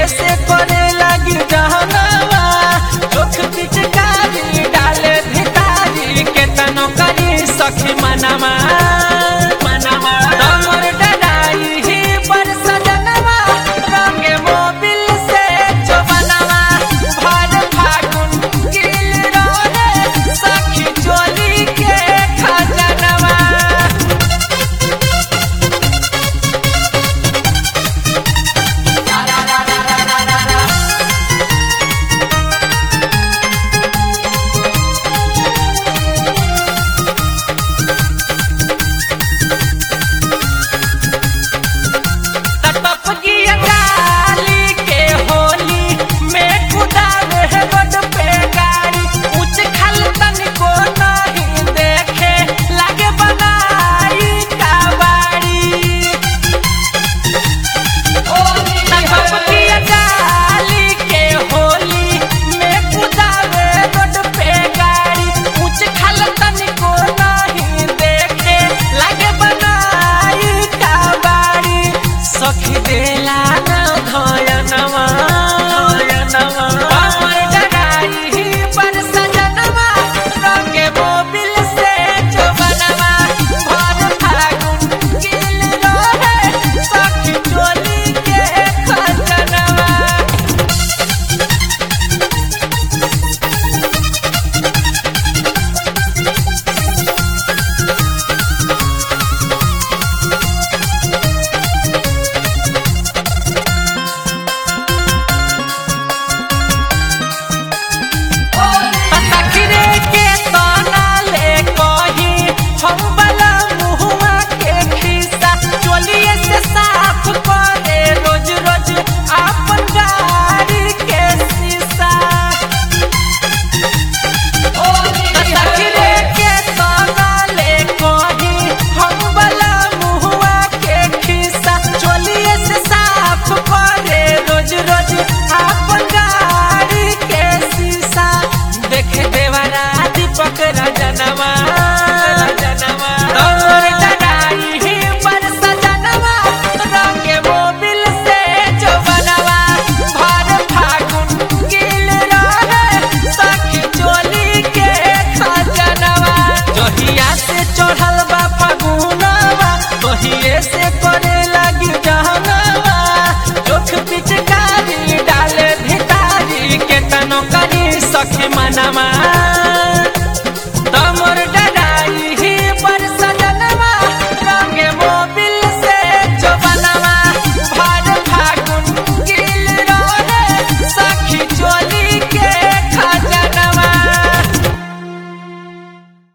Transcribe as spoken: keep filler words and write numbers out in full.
से करे लगी जहनवा चोख पिचकारी डाले भितारी के तनो करी सखी मनवा मनवा तमर डडाई ही पर सजनवा रंगे मोबिल से जो बनवा भर फागुन गिल रोहे सखी चोली के खजनवा। से करे लगी जहनवा चोख पिचकारी डाले भितारी के तनो करी सखी मनवा।